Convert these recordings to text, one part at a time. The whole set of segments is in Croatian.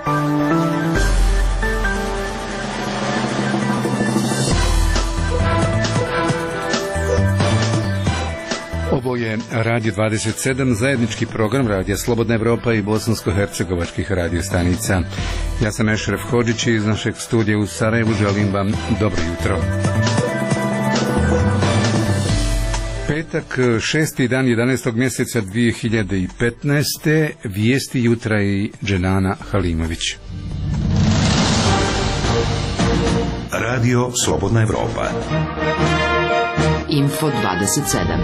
Ovo je Radio 27, zajednički program Radija Slobodna Evropa i bosansko-hercegovačkih radiostanica. Ja sam Ešref Hodžić iz našeg studija u Sarajevu. Želim vam dobro jutro. Petak, 6. dan 11. mjeseca 2015. Vijesti jutra i Dženana Halimović. Radio Slobodna Evropa. Info 27.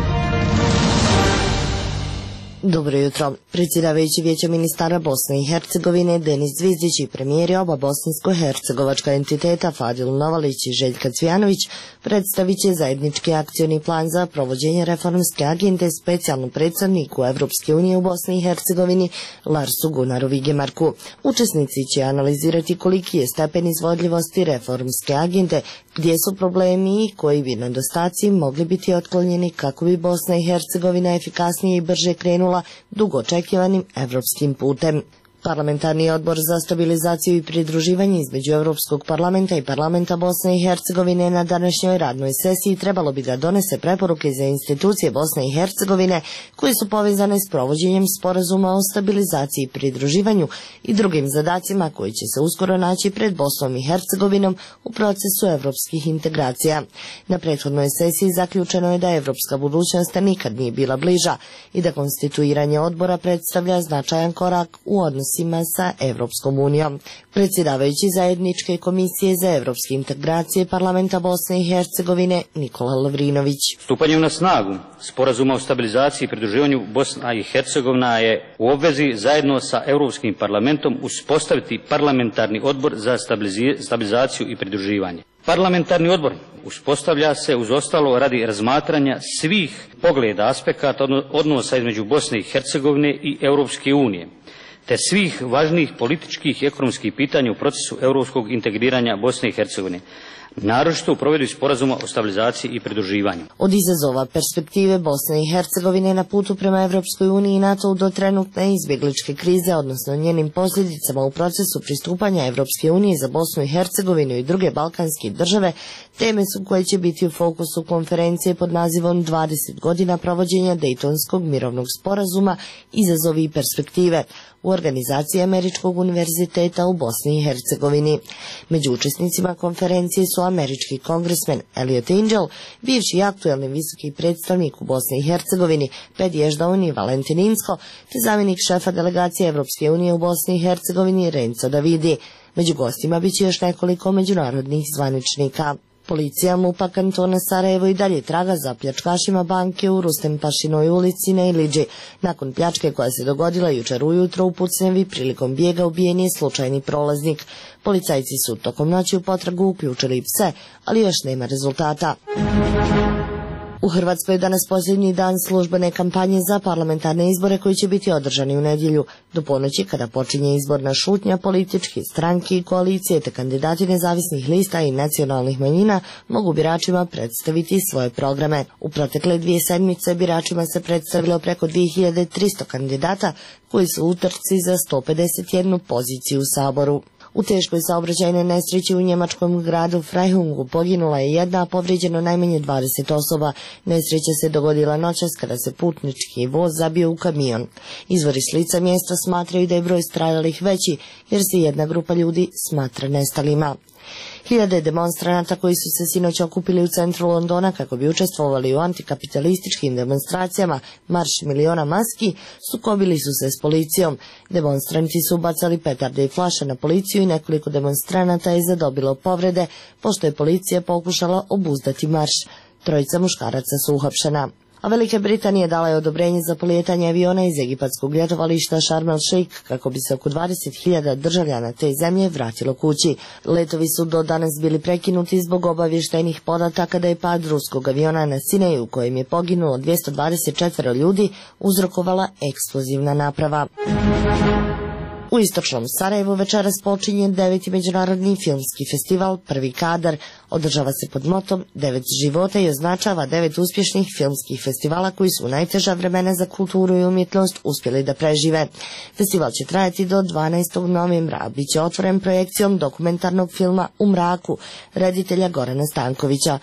Dobro jutro. Predsjedavajući Vijeća ministara Bosne i Hercegovine Denis Zvizdić i premijeri oba bosansko-hercegovačka entiteta Fadil Novalić i Željka Cvijanović predstavit će zajednički akcioni plan za provođenje reformske agende specijalnom predstavniku Evropske unije u Bosni i Hercegovini Larsu Gunaru Vigemarku. Učesnici će analizirati koliki je stepen izvodljivosti reformske agende, gdje su problemi i koji bi nedostaci mogli biti otklonjeni kako bi Bosna i Hercegovina efikasnije i brže krenula dugo očekivanim evropskim putem. Parlamentarni odbor za stabilizaciju i pridruživanje između Europskog parlamenta i parlamenta Bosne i Hercegovine na današnjoj radnoj sesiji trebalo bi da donese preporuke za institucije Bosne i Hercegovine koje su povezane s provođenjem sporazuma o stabilizaciji i pridruživanju i drugim zadacima koji će se uskoro naći pred Bosnom i Hercegovinom u procesu evropskih integracija. Na prethodnoj sesiji zaključeno je da evropska budućnost nikad nije bila bliža i da konstituiranje odbora predstavlja značajan korak u odnosu sa Evropskom unijom. Predsjedavajući zajedničke komisije za evropske integracije parlamenta Bosne i Hercegovine Nikola Lovrinović. Stupanjem na snagu sporazuma o stabilizaciji i pridruživanju Bosna i Hercegovina je u obvezi zajedno sa Europskim parlamentom uspostaviti parlamentarni odbor za stabilizaciju i pridruživanje. Parlamentarni odbor uspostavlja se uz ostalo radi razmatranja svih pogleda aspekata odnosa između Bosne i Hercegovine i Europske unije, te svih važnijih političkih i ekonomskih pitanja u procesu europskog integriranja Bosne i Hercegovine, naročito u provedbi sporazuma o stabilizaciji i pridruživanju. Od izazova perspektive Bosne i Hercegovine na putu prema Evropskoj uniji i NATO do trenutne izbjegličke krize, odnosno njenim posljedicama u procesu pristupanja Evropske unije za Bosnu i Hercegovinu i druge balkanske države, teme su koje će biti u fokusu konferencije pod nazivom 20 godina provođenja Dejtonskog mirovnog sporazuma, izazovi i perspektive u organizaciji Američkog univerziteta u Bosni i Hercegovini. Među učesnicima konferencije su američki kongresmen Elliot Angel, bivši i aktuelni visoki predstavnik u Bosni i Hercegovini Ped Ježdaun i Valentin Insko, te zamjenik šefa delegacije Evropske unije u Bosni i Hercegovini Renzo Davidi. Među gostima bit će još nekoliko međunarodnih zvaničnika. Policija MUP-a kantona Sarajevo i dalje traga za pljačkašima banke u Rustempašinoj ulici na Iliđi. Nakon pljačke koja se dogodila jučer ujutro u Pucnevi, prilikom bijega ubijen je slučajni prolaznik. Policajci su tokom noći u potragu uključili pse, ali još nema rezultata. U Hrvatskoj je danas posljednji dan službene kampanje za parlamentarne izbore koji će biti održani u nedjelju. Do ponoći, kada počinje izborna šutnja, političke stranke i koalicije te kandidati nezavisnih lista i nacionalnih manjina mogu biračima predstaviti svoje programe. U protekle 2 sedmice biračima se predstavilo preko 2300 kandidata koji su u utrci za 151 poziciju u Saboru. U teškoj saobraćajnoj nesreći u njemačkom gradu Freihungu poginula je jedna, a povrijeđeno najmanje 20 osoba. Nesreća se dogodila noćas kada se putnički voz zabio u kamion. Izvori s lica mjesta smatraju da je broj stradalih veći, jer se jedna grupa ljudi smatra nestalima. Hiljade demonstranata koji su se sinoć okupili u centru Londona kako bi učestvovali u antikapitalističkim demonstracijama Marš miliona maski, sukobili su se s policijom. Demonstranti su bacali petarde i flaše na policiju i nekoliko demonstranata je zadobilo povrede, pošto je policija pokušala obuzdati marš. 3 muškaraca su uhapšena. A Velika Britanija dala je odobrenje za polijetanje aviona iz egipatskog ljetovališta Sharm el Sheikh kako bi se oko 20.000 državljana te zemlje vratilo kući. Letovi su do danas bili prekinuti zbog obavještajnih podataka da je pad ruskog aviona na Sineju u kojem je poginulo 224 ljudi uzrokovala eksplozivna naprava. U istočnom Sarajevu večeras počinje 9. međunarodni filmski festival Prvi kadar. Održava se pod motom 9 života i označava 9 uspješnih filmskih festivala koji su u najteža vremena za kulturu i umjetnost uspjeli da prežive. Festival će trajati do 12. novembra, a bit će otvoren projekcijom dokumentarnog filma U mraku reditelja Gorana Stankovića.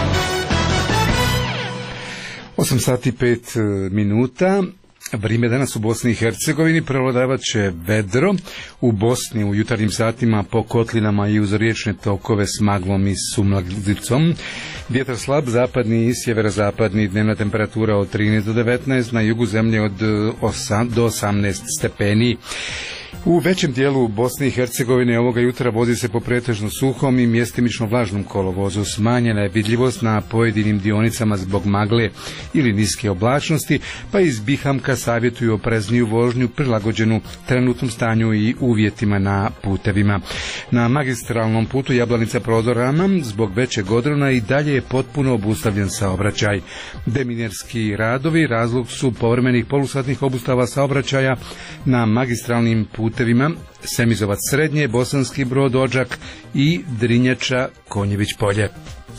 8 sati 5 minuta. Vrijeme danas u Bosni i Hercegovini prevladavat će vedro. U Bosni u jutarnjim satima po kotlinama i uz riječne tokove s maglom i sumlaglicom. Vjetar slab, zapadni i sjeverozapadni, dnevna temperatura od 13 do 19, na jugu zemlje od 8 do 18 stepeni. U većem dijelu Bosne i Hercegovine ovoga jutra vozi se po pretežno suhom i mjestimično vlažnom kolovozu. Smanjena je vidljivost na pojedinim dionicama zbog magle ili niske oblačnosti, pa iz Bihamka savjetuju oprezniju vožnju prilagođenu trenutnom stanju i uvjetima na putevima. Na magistralnom putu Jablanica-Prodor-Rama zbog većeg odrona i dalje je potpuno obustavljen saobraćaj. Deminerski radovi razlog su povremenih polusatnih obustava saobraćaja na magistralnim putevima Semizovac Srednje, Bosanski Brod, Odžak i Drinjača, Konjević Polje.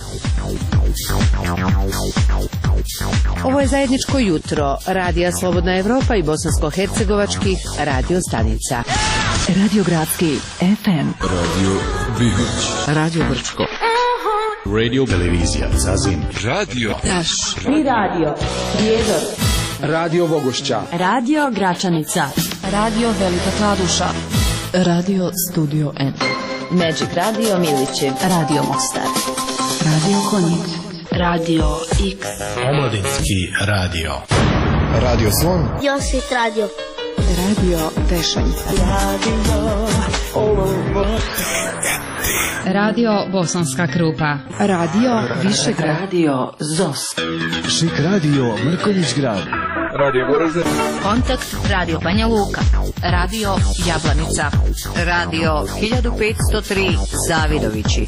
Ovo je zajedničko jutro Radija Slobodna Evropa i bosansko-hercegovačkih radio stanica. Radio Gradski FM, Radio Bihoć, Radio Brčko, Radio Televizija Zazim, Radio Taš i Radio Prijedor, Radio Vogošća, Radio Gračanica, Radio Velika Kladuša, Radio Studio N, Magic Radio Milići, Radio Mostar, Radio Konjic, Radio X, Omladinski radio, Radio Slon, Josit Radio, Radio Tešanjca, Radio Bosanska Krupa, Radio Višegrad, Radio Zos, Šik radio Mrkonjić grad, Radio Goražde, Kontakt Radio Banja Luka, Radio Jablanica, Radio 1503 Zavidovići.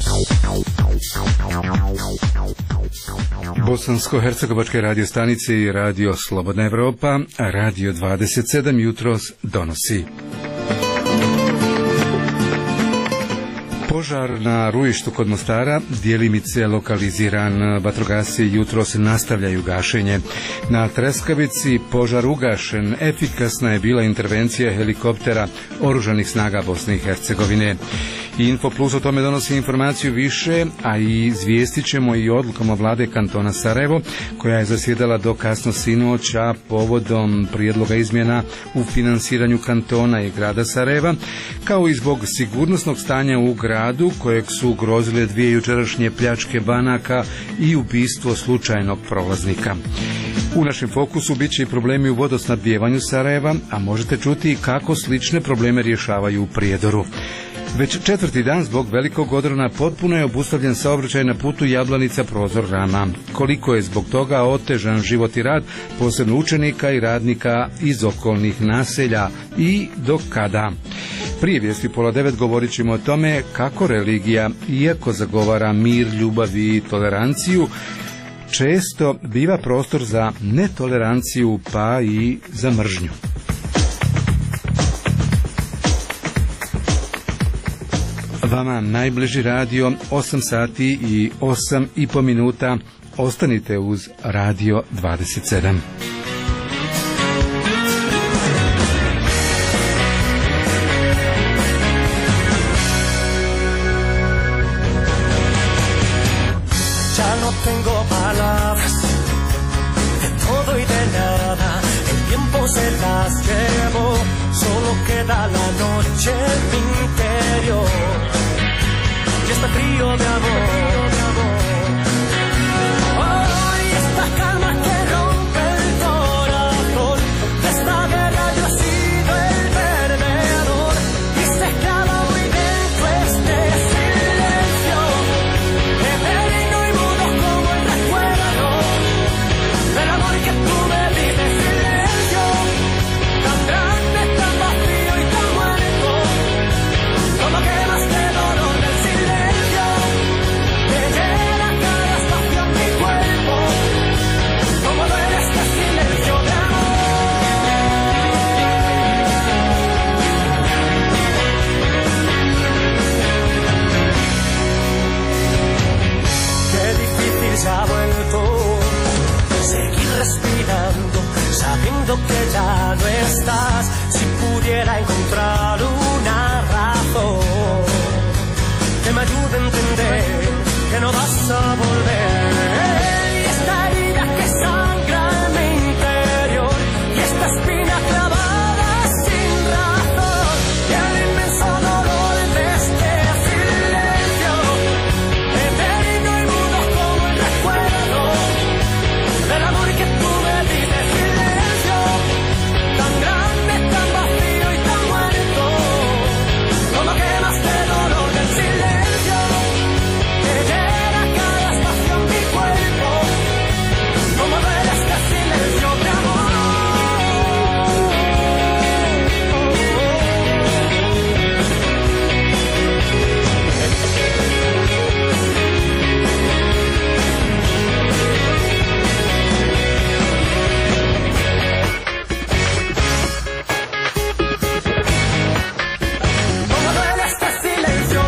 Bosansko-hercegovačke radio stanice i Radio Slobodna Evropa, Radio 27 jutros donosi. Požar na rujištu kod Mostara, djelimice lokaliziran, vatrogasci jutros nastavljaju gašenje. Na Treskavici požar ugašen, efikasna je bila intervencija helikoptera oružanih snaga Bosne i Hercegovine. Info Plus o tome donosi informaciju više, a i izvijestit ćemo i odlukama vlade kantona Sarajevo, koja je zasjedala do kasno sinoć, a povodom prijedloga izmjena u finansiranju kantona i grada Sarajeva, kao i zbog sigurnosnog stanja u gradu, kojeg su ugrozile 2 jučerašnje pljačke banaka i ubistvo slučajnog prolaznika. U našem fokusu bit će i problemi u vodosnabdijevanju Sarajeva, a možete čuti kako slične probleme rješavaju u Prijedoru. Već 4. dan zbog velikog odrona potpuno je obustavljen saobraćaj na putu Jablanica-Prodor-Rama. Koliko je zbog toga otežan život i rad, posebno učenika i radnika iz okolnih naselja i do kada? Prije vijesti 8:30 govorit ćemo o tome kako religija, iako zagovara mir, ljubav i toleranciju, često biva prostor za netoleranciju pa i za mržnju. Vama najbliži radio, 8 sati i 8,5 minuta. Ostanite uz Radio 27. Ya no tengo palabras de todo y de nada. El tiempo se las llevó, solo queda la noche en mi interior. Y está frío de amor. Hoy esta calma que rompe el corazón, de esta guerra yo he sido el perdedor. Y se clava muy dentro este silencio, eterno y mudo como el recuerdo del amor que tuve, vive en silencio, tan grande, tan vacío y tan muerto, como que más que dolor del silencio, que estás, si pudiera encontrar una razón que me ayude a entender que no vas a volver. Y esta herida que sangra en mi interior, y esta espina clavada sin razón, y el inmenso dolor de este silencio, eterno y mudo como el recuerdo del amor que tú me diste. Silencio tan grande, tan vacío y tan muerto, como quemaste el dolor del silencio que llena cada espacio en mi cuerpo, como duele este silencio de amor. Como duele este silencio.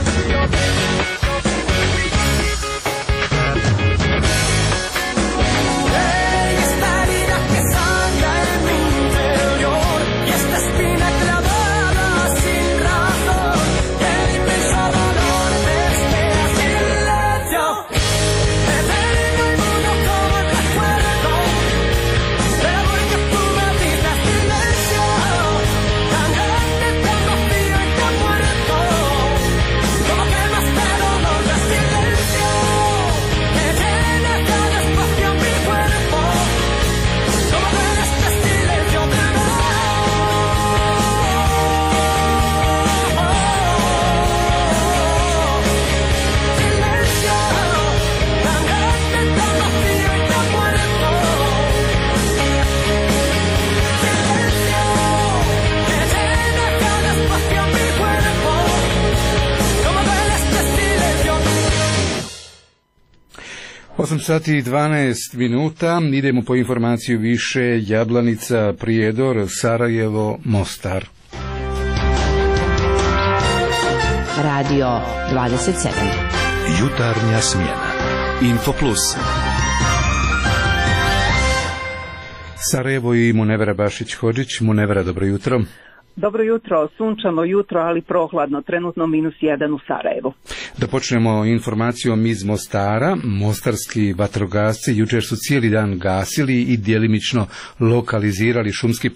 Y esta herida que sangra en mi interior, y esta espina clavada sin razón, el inmenso dolor de este silencio, eterno y mudo como el recuerdo del amor que tú me diste. Silencio tan grande, tan vacío y tan muerto, como quemaste el dolor del silencio que llena cada espacio en mi cuerpo, como duele este silencio de amor. Silencio tan grande, tan vacío y tan muerto, silencio que llena cada espacio en mi cuerpo, como duele este silencio. 8 sati i 12 minuta, idemo po informaciju više. Jablanica, Prijedor, Sarajevo, Mostar. Radio 27. Jutarnja smjena. Info Plus. Sarajevo i Munevera Bašić-Hodžić. Munevera, dobro jutro. Dobro jutro, sunčano jutro, ali prohladno, trenutno -1 u Sarajevu. Da počnemo informacijom iz Mostara. Mostarski vatrogasci jučer su cijeli dan gasili i djelimično lokalizirali šumski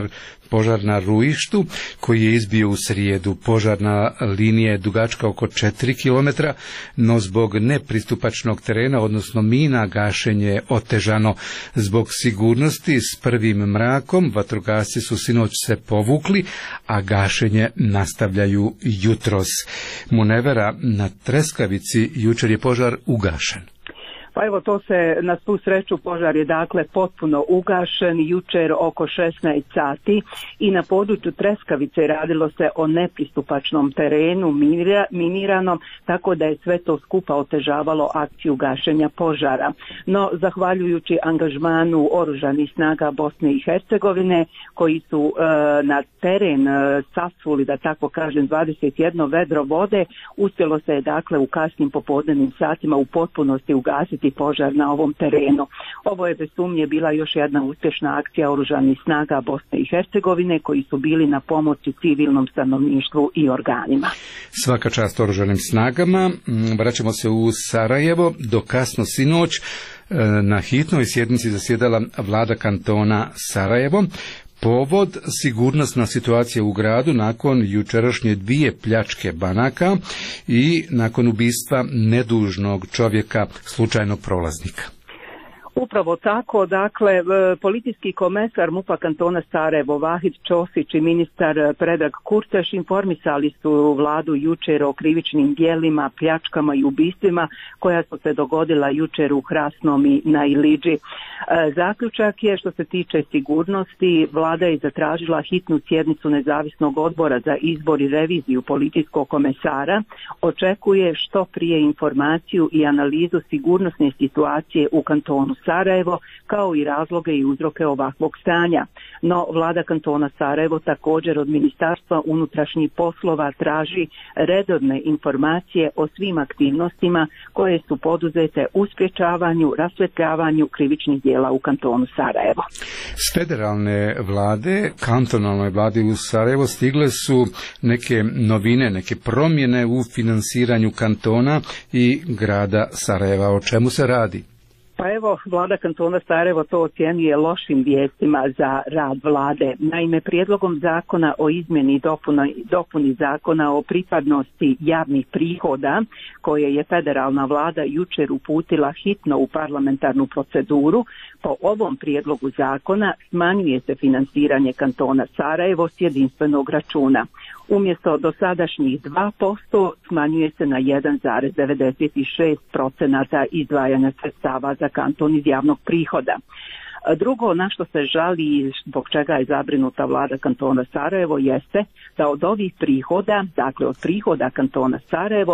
požar na Ruištu, koji je izbio u srijedu. Požarna linija je dugačka oko 4 km, no zbog nepristupačnog terena, odnosno mina, gašenje je otežano. Zbog sigurnosti s prvim mrakom vatrogasci su sinoć se povukli, a gašenje nastavljaju jutros. Munevera, na Treskavici jučer je požar ugašen. Pa evo, to se na svu sreću, požar je dakle potpuno ugašen jučer oko 16 sati i na području Treskavice radilo se o nepristupačnom terenu miniranom, tako da je sve to skupa otežavalo akciju gašenja požara. No, zahvaljujući angažmanu Oružanih snaga Bosne i Hercegovine, koji su na teren sasuli, da tako kažem, 21 vedro vode, uspjelo se je dakle u kasnim popodnevnim satima u potpunosti ugasiti požar na ovom terenu. Ovo je bez sumnje bila još jedna uspješna akcija Oružanih snaga Bosne i Hercegovine, koji su bili na pomoći civilnom stanovništvu i organima. Svaka čast Oružanim snagama. Vraćamo se u Sarajevo. Do kasno sinoć na hitnoj sjednici zasjedala vlada kantona Sarajevo. Povod, sigurnosna situacija u gradu nakon jučerašnje 2 pljačke banaka i nakon ubistva nedužnog čovjeka, slučajnog prolaznika. Upravo tako, dakle, policijski komesar MUP-a kantona Sarajevo Vahid Ćosić i ministar Predrag Kurteš informisali su vladu jučer o krivičnim djelima, pljačkama i ubistvima koja su se dogodila jučer u Hrasnom i na Iliđi. Zaključak je, što se tiče sigurnosti, vlada je zatražila hitnu sjednicu nezavisnog odbora za izbor i reviziju policijskog komesara, očekuje što prije informaciju i analizu sigurnosne situacije u kantonu Sarajevo, kao i razloge i uzroke ovakvog stanja. No, vlada kantona Sarajevo također od Ministarstva unutrašnjih poslova traži redovne informacije o svim aktivnostima koje su poduzete u sprječavanju, rasvjetljavanju krivičnih djela u kantonu Sarajevo. S federalne vlade, kantonalnoj vladi u Sarajevo stigle su neke novine, neke promjene u finansiranju kantona i grada Sarajeva. O čemu se radi? Pa evo, vlada kantona Sarajevo to ocjenjuje lošim vijestima za rad vlade. Naime, prijedlogom zakona o izmjeni i dopuni zakona o pripadnosti javnih prihoda, koje je federalna vlada jučer uputila hitno u parlamentarnu proceduru, po ovom prijedlogu zakona smanjuje se finansiranje kantona Sarajevo s jedinstvenog računa. Umjesto dosadašnjih 2% smanjuje se na 1,96% izdvajanja sredstava za kanton iz javnog prihoda. Drugo na što se žali i zbog čega je zabrinuta vlada kantona Sarajevo jeste da od ovih prihoda, dakle od prihoda kantona Sarajevo,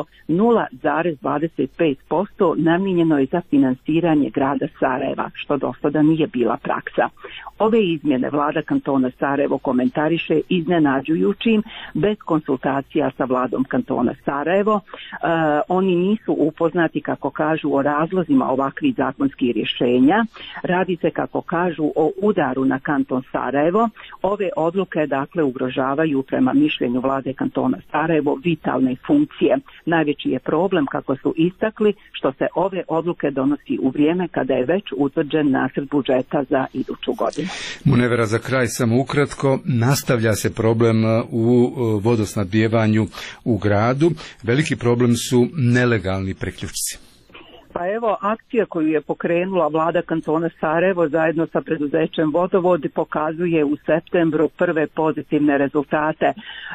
0,25% namijenjeno je za finansiranje grada Sarajeva, što do sada nije bila praksa. Ove izmjene vlada kantona Sarajevo komentariše iznenađujućim, bez konsultacija sa vladom kantona Sarajevo. Oni nisu upoznati, kako kažu, o razlozima ovakvih zakonskih rješenja. Radi se, kako kažu, o udaru na kanton Sarajevo. Ove odluke, dakle, ugrožavaju, prema mišljenju vlade kantona Sarajevo, vitalne funkcije. Najveći je problem, kako su istakli, što se ove odluke donosi u vrijeme kada je već utvrđen nacrt budžeta za iduću godinu. Munevera, za kraj samo ukratko, nastavlja se problem u vodosnabdijevanju u gradu. Veliki problem su nelegalni priključci. Pa evo, akcija koju je pokrenula vlada kantona Sarajevo zajedno sa preduzećem Vodovod pokazuje u septembru prve pozitivne rezultate.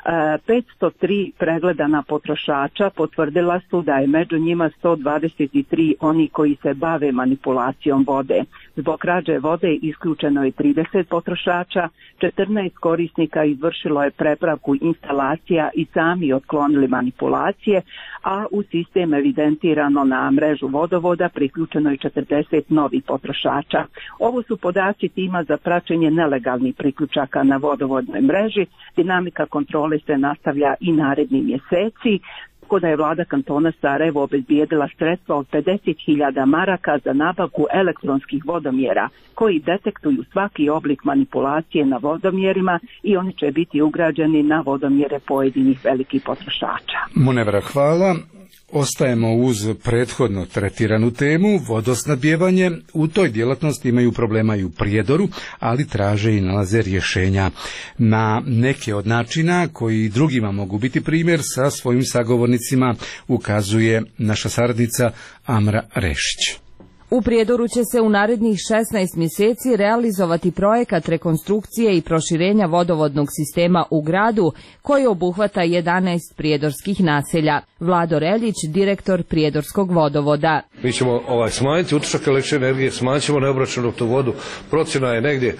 503 pregledana potrošača potvrdila su da je među njima 123 oni koji se bave manipulacijom vode. Zbog krađe vode isključeno je 30 potrošača, 14 korisnika izvršilo je prepravku instalacija i sami otklonili manipulacije, a u sistem evidentirano na mrežu vodovoda priključeno je 40 novih potrošača. Ovo su podaci tima za praćenje nelegalnih priključaka na vodovodnoj mreži. Dinamika kontrole se nastavlja i naredni mjeseci, tako da je vlada kantona Sarajevo obezbijedila sredstva od 50.000 maraka za nabavku elektronskih vodomjera koji detektuju svaki oblik manipulacije na vodomjerima i oni će biti ugrađeni na vodomjere pojedinih velikih potrošača. Munevera, hvala. Ostajemo uz prethodno tretiranu temu, vodosnabdijevanje. U toj djelatnosti imaju problema i u Prijedoru, ali traže i nalaze rješenja na neke od načina koji drugima mogu biti primjer. Sa svojim sagovornicima ukazuje naša saradnica Amra Rešić. U Prijedoru će se u narednih 16 mjeseci realizovati projekat rekonstrukcije i proširenja vodovodnog sistema u gradu koji obuhvata 11 prijedorskih naselja. Vlado Reljić, direktor Prijedorskog vodovoda. Mi ćemo smanjiti utisak električne energije, smanjit ćemo neobračunatu vodu. Procjena je negdje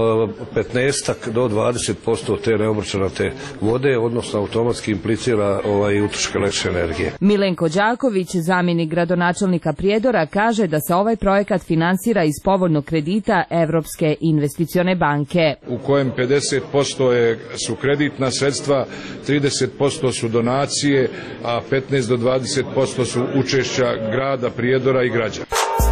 15 do 20% te neobračunate vode, odnosno automatski implicira utisak električne energije. Milenko Đaković, zamjenik gradonačelnika Prijedora, kaže da se ovaj projekat finansira iz povoljnog kredita Evropske investicione banke, u kojem 50% su kreditna sredstva, 30% su donacije, a 15 do 20% su učešća grada Prijedora i građana.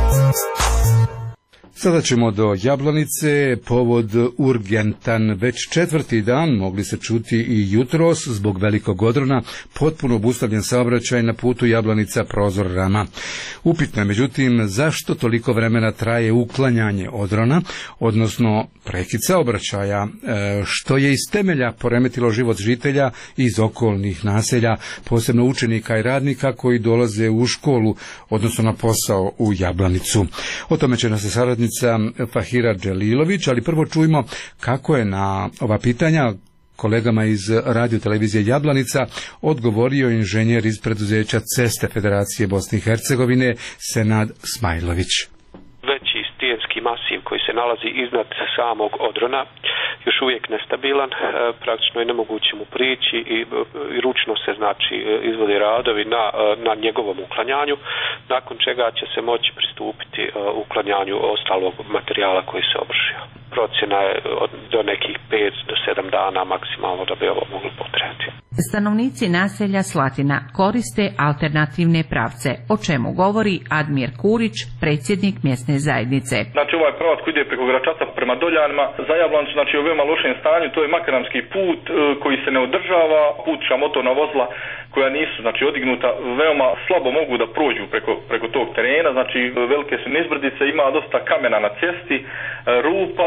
Sada ćemo do Jablanice, povod urgentan. Već 4. dan mogli se čuti i jutros zbog velikog odrona potpuno obustavljen saobraćaj na putu Jablanica-Prozor Rama. Upitno je međutim zašto toliko vremena traje uklanjanje odrona, odnosno prekid saobraćaja, što je iz temelja poremetilo život žitelja iz okolnih naselja, posebno učenika i radnika koji dolaze u školu, odnosno na posao u Jablanicu. O tome će nas saradnica Fahira Dželilović, ali prvo čujmo kako je na ova pitanja kolegama iz radio televizije Jablanica odgovorio inženjer iz preduzeća Ceste Federacije Bosne i Hercegovine Senad Smajlović. Veći stijenski masiv koji se nalazi iznad samog odrona, još uvijek nestabilan, praktično je nemoguće mu prići i ručno se znači izvode radovi na njegovom uklanjanju, nakon čega će se moći pristupiti uklanjanju ostalog materijala koji se obrušio. Procjena je do nekih 5 do 7 dana maksimalno da bi ovo moglo potrajati. Stanovnici naselja Slatina koriste alternativne pravce, o čemu govori Admir Kurić, predsjednik mjesne zajednice. Znači ovaj pravac koji ide preko Gračaca prema Doljanima, za Jablanicu, znači u veoma lošem stanju, to je makadamski put koji se ne održava, putnička motorna vozila koja nisu znači odignuta, veoma slabo mogu da prođu preko tog terena, znači velike su nizbrdice, ima dosta kamena na cesti, rupa,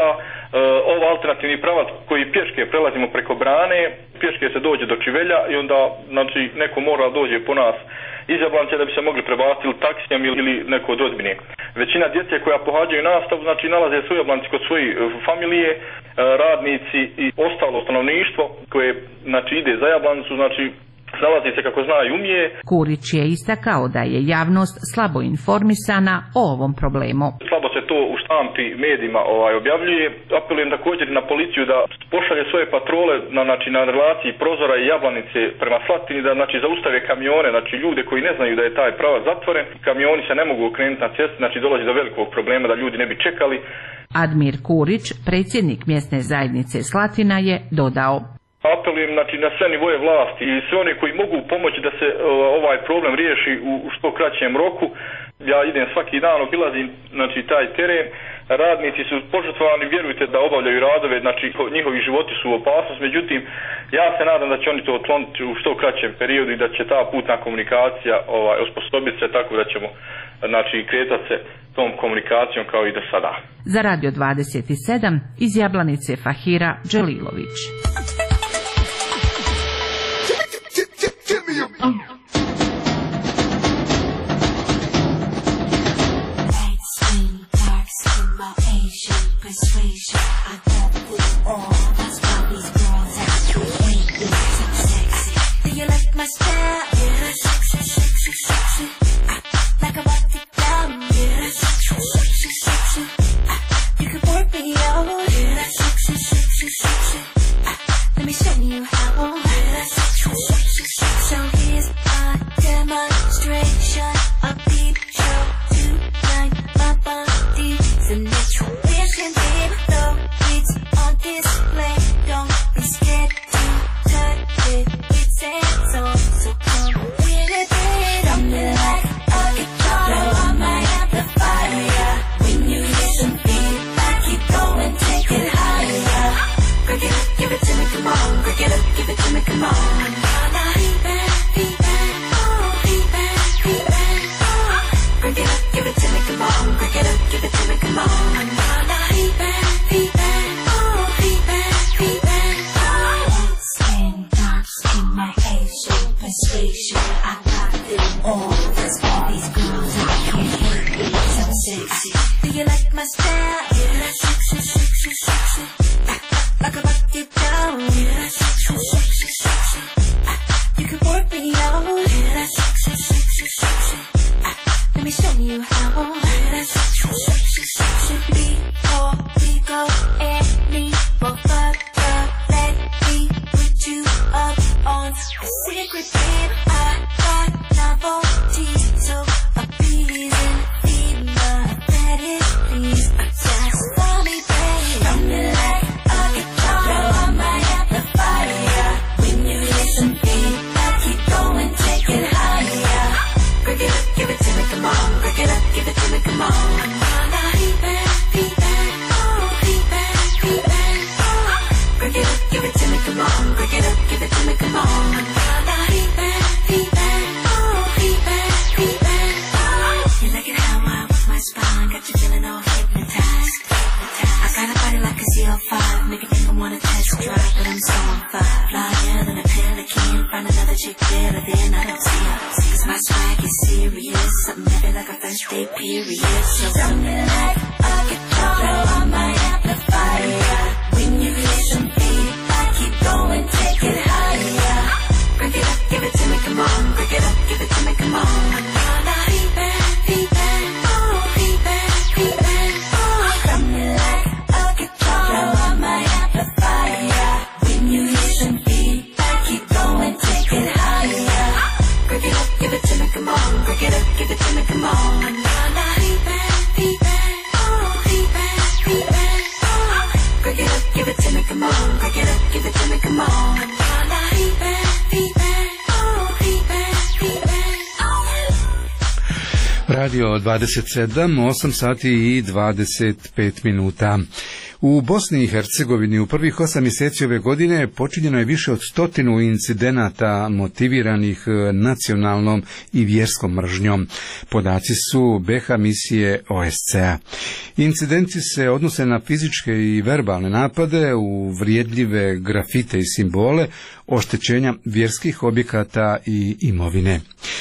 ovo alternativni pravac koji pješke prelazimo preko brane, pješke se dođe do Čivelja i onda znači neko mora dođe po nas iz Jablanice da bi se mogli prebaciti taksijem ili neko od rodbine. Većina djece koja pohađaju nastavu znači nalaze se u Jablanici kod svoje familije, radnici i ostalo stanovništvo koje znači ide za Jablanicu, znači nalazi se kako zna i umije. Kurić je istakao da je javnost slabo informisana o ovom problemu. Slabo se to u štampi medijima objavljuje. Apelujem također na policiju da pošalje svoje patrole na relaciji Prozora i Jablanice prema Slatini, da znači zaustave kamione, znači ljude koji ne znaju da je taj pravac zatvoren. Kamioni se ne mogu okrenuti na cestu, znači dolazi do velikog problema da ljudi ne bi čekali. Admir Kurić, predsjednik mjesne zajednice Slatina, je dodao: Apelujem znači na sve nivoje vlasti i sve one koji mogu pomoći da se ovaj problem riješi u što kraćem roku. Ja idem svaki dan, obilazim znači taj teren, radnici su požrtvovani, vjerujte da obavljaju radove, znači njihovi životi su u opasnosti, međutim ja se nadam da će oni to otkloniti u što kraćem periodu i da će ta putna komunikacija osposobiti se tako da ćemo znači kretati se tom komunikacijom kao i do sada. Za Radio 27 iz Jablanice Fahira Dželilović. Feedback, oh, feedback, feedback, oh, come like Radio 27, 8 sati i 25 minuta. U Bosni i Hercegovini u prvih 8 mjeseci ove godine počinjeno je više od 100 incidenata motiviranih nacionalnom i vjerskom mržnjom. Podaci su BiH misije OSCE-a. Incidenti se odnose na fizičke i verbalne napade, uvrijedljive grafite i simbole, oštećenja vjerskih objekata i imovine.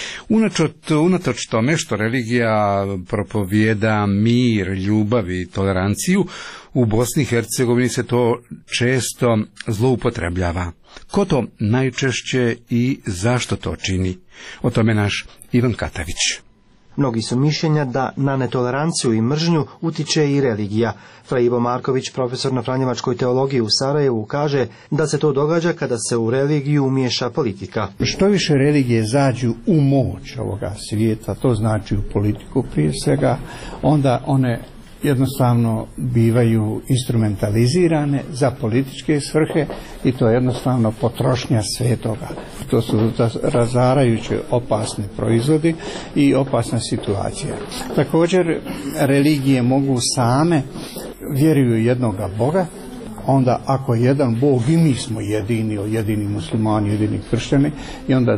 Unatoč tome što religija propovijeda mir, ljubav i toleranciju, u Bosni i Hercegovini se to često zloupotrebljava. Ko to najčešće i zašto to čini? O tome naš Ivan Katavić. Mnogi su mišljenja da na netoleranciju i mržnju utiče i religija. Fra Ivo Marković, profesor na Franjevačkoj teologiji u Sarajevu, kaže da se to događa kada se u religiju umiješa politika. Što više religije zađu u moć ovoga svijeta, to znači u politiku prije svega, onda one jednostavno bivaju instrumentalizirane za političke svrhe i to je jednostavno potrošnja svetoga. To su razarajuće opasni proizvodi i opasna situacija. Također religije mogu same, vjeruju jednoga Boga, onda ako jedan Bog i mi smo jedini muslimani, jedini kršćani, i onda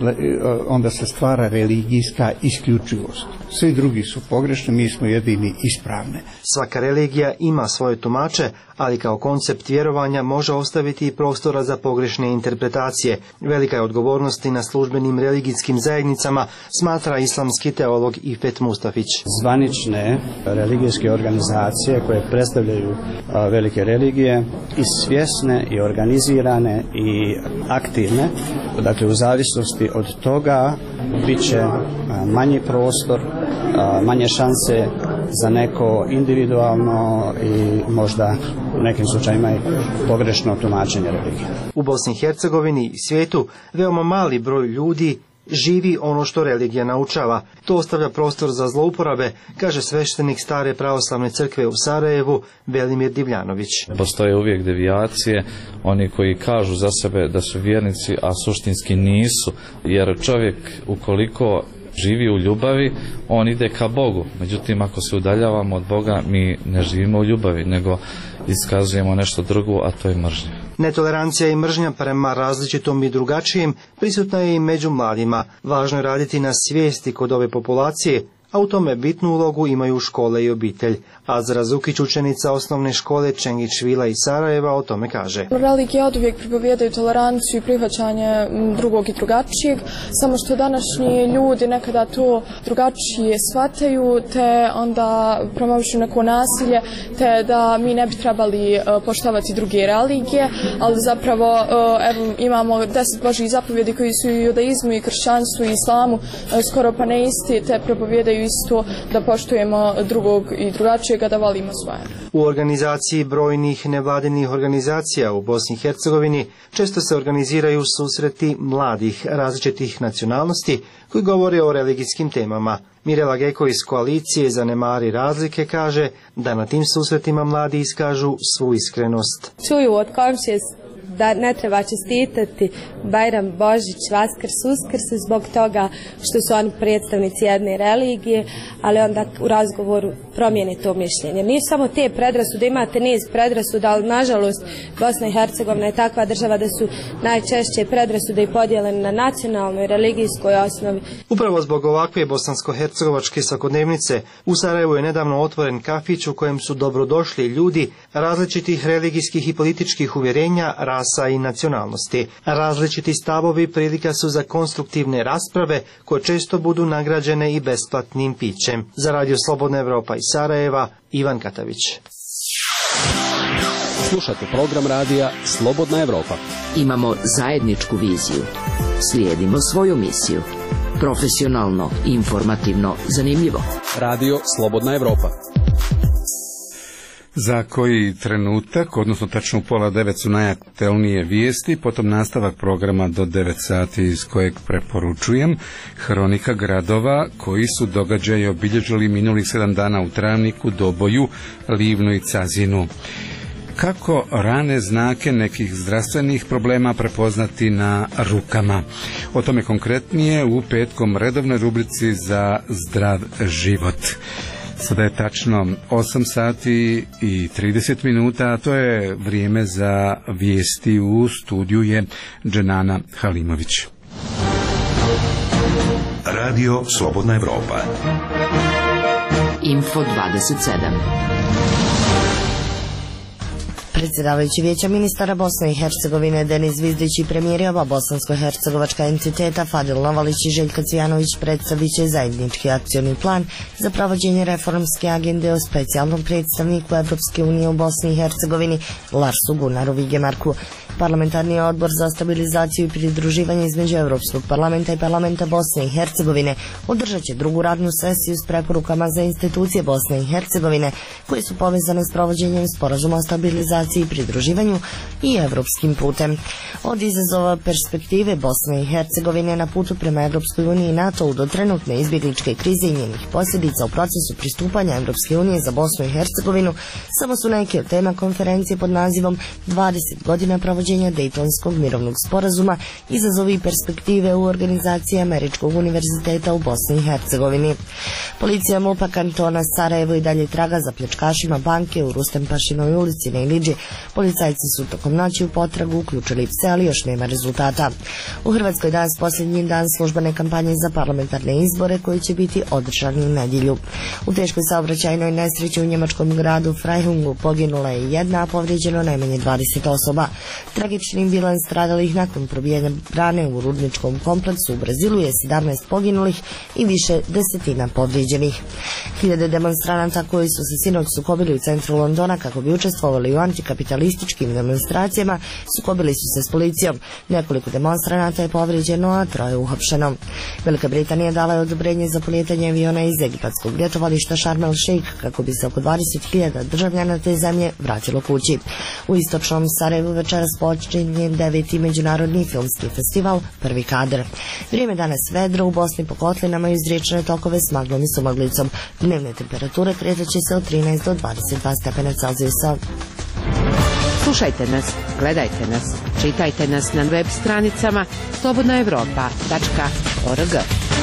onda se stvara religijska isključivost. Svi drugi su pogrešni, mi smo jedini ispravni. Svaka religija ima svoje tumače, ali kao koncept vjerovanja može ostaviti i prostora za pogrešne interpretacije. Velika je odgovornost i na službenim religijskim zajednicama, smatra islamski teolog Ifet Mustafić. Zvanične religijske organizacije koje predstavljaju velike religije i svjesne i organizirane i aktivne, dakle u zavisnosti od toga bit će manji prostor, manje šanse za neko individualno i možda u nekim slučajima i pogrešno tumačenje religije. U Bosni i Hercegovini i svijetu veoma mali broj ljudi živi ono što religija naučava. To ostavlja prostor za zlouporabe, kaže sveštenik Stare pravoslavne crkve u Sarajevu Velimir Divljanović. Postoje uvijek devijacije, oni koji kažu za sebe da su vjernici, a suštinski nisu, jer čovjek ukoliko živi u ljubavi, on ide ka Bogu. Međutim, ako se udaljavamo od Boga, mi ne živimo u ljubavi, nego iskazujemo nešto drugo, a to je mržnja. Netolerancija i mržnja prema različitom i drugačijem prisutna je i među mladima. Važno je raditi na svijesti kod ove populacije, a u tome bitnu ulogu imaju škole i obitelj. Azra Zukić, učenica osnovne škole Čengić Vila iz Sarajeva, o tome kaže. Religije oduvijek propovijedaju toleranciju i prihvaćanje drugog i drugačijeg, samo što današnji ljudi nekada to drugačije shvataju, te onda promovišu neko nasilje, te da mi ne bi trebali poštovati druge religije, ali zapravo evo, imamo 10 Božjih zapovjedi koji su i u judaizmu i kršćanstvu i islamu skoro pa ne isti, te propovijedaju isto da poštujemo drugog i drugačijeg, da volimo svoje. U organizaciji brojnih nevladinih organizacija u Bosni i Hercegovini često se organiziraju susreti mladih različitih nacionalnosti koji govore o religijskim temama. Mirela Geko iz koalicije Zanemari razlike kaže da na tim susretima mladi iskažu svu iskrenost. Čuju od komšije da ne treba čestitati Bajram, Božić, Vaskrs, Uskrs zbog toga što su oni predstavnici jedne religije, ali onda u razgovoru promijene to mišljenje. Nije samo te predrasude, imate niz predrasuda, ali nažalost Bosna i Hercegovina je takva država da su najčešće predrasude i podijeljene na nacionalnoj i religijskoj osnovi. Upravo zbog ovakve bosansko-hercegovačke svakodnevnice u Sarajevu je nedavno otvoren kafić u kojem su dobrodošli ljudi različitih religijskih i političkih uvjerenja, rasa i nacionalnosti. Različiti stavovi prilika su za konstruktivne rasprave koje često budu nagrađene i besplatnim pićem. Za Radio Slobodna Evropa iz Sarajeva, Ivan Katavić. Slušate program radija Slobodna Evropa. Imamo zajedničku viziju. Slijedimo svoju misiju. Profesionalno, informativno, zanimljivo. Radio Slobodna Evropa. Za koji trenutak, odnosno tačno u 8:30 su najaktualnije vijesti, potom nastavak programa do 9 sati iz kojeg preporučujem Hronika gradova koji su događaje obilježili minulih 7 dana u Travniku, Doboju, Livnu i Cazinu. Kako rane znake nekih zdravstvenih problema prepoznati na rukama? O tome konkretnije u petkom redovnoj rubrici za zdrav život. Sada je tačno 8 sati i 30 minuta, a to je vrijeme za vijesti. U studiju je Dženana Halimović. Radio Slobodna Evropa. Info 27. Predsjedavajući Vijeća ministara Bosne i Hercegovine Denis Zvizdić i premijeri oba bosansko-hercegovačka entiteta Fadil Novalić i Željko Cvijanović predstavit će zajednički akcioni plan za provođenje reformske agende o specijalnom predstavniku Evropske unije u Bosni i Hercegovini Larsu Gunaru Vigemarku. Parlamentarni odbor za stabilizaciju i pridruživanje između Europskog parlamenta i parlamenta Bosne i Hercegovine održat će drugu radnu sesiju s preporukama za institucije Bosne i Hercegovine koje su povezane s provođenjem sporazuma o stabilizaciji i pridruživanju i evropskim putem. Od izazova perspektive Bosne i Hercegovine na putu prema Evropskoj uniji i NATO do trenutne izbjegličke krize i njenih posljedica u procesu pristupanja Evropske unije za Bosnu i Hercegovinu samo su neke od tema konferencije pod nazivom 20 godina provođenja Dejtonskog mirovnog sporazuma, izazovi i perspektive u organizaciji Američkog univerziteta u Bosni i Hercegovini. Policija MUP-a kantona Sarajevo i dalje traga za pljačkašima banke u Rustempašinovoj ulici na Iliđi. Policajci su tokom noći u potragu uključili pse, ali još nema rezultata. U Hrvatskoj danas posljednji dan službene kampanje za parlamentarne izbore koji će biti održani u nedjelju. U teškoj saobraćajnoj nesreći u njemačkom gradu Freihungu poginula je jedna, a povrijeđeno najmanje 20 osoba. Tragičnim bilans stradalih nakon probijanja brane u rudničkom kompleksu u Brazilu je 17 poginulih i više desetina povrijeđenih. Hiljade demonstranata koji su se sinoć sukobili u centru Londona kako bi učestvovali u antikapitalističkim demonstracijama sukobili su se s policijom. Nekoliko demonstranata je povrijeđeno, a 3 uhapšeno. Velika Britanija dala je odobrenje za polijetanje aviona iz egipatskog ljetovališta Sharm el Sheikh kako bi se oko 20.000 državljana te zemlje vratilo kući. U istočnom Sarajevu večeras počinje 9. međunarodni filmski festival Prvi kadr. Vrijeme danas vedro, u Bosni po kotlinama i uz riječne tokove s maglom i sumaglicom. Dnevne temperature kretat će se od 13 do 22 stepena Celzijusa. Slušajte nas, gledajte nas, čitajte nas na web stranicama slobodnaevropa.org.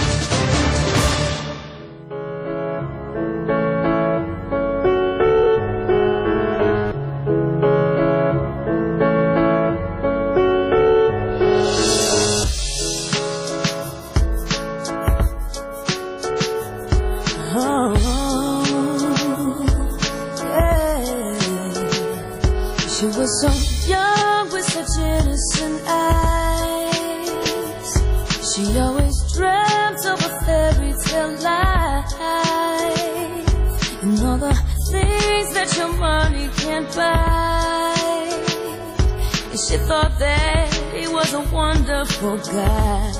She thought that he was a wonderful guy.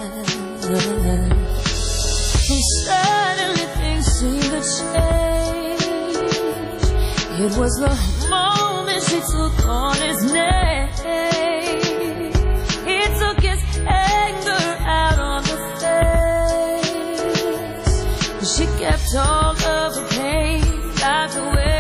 And suddenly things seemed to change. It was the moment she took on his name. He took his anger out on the face. She kept all of the pain locked away.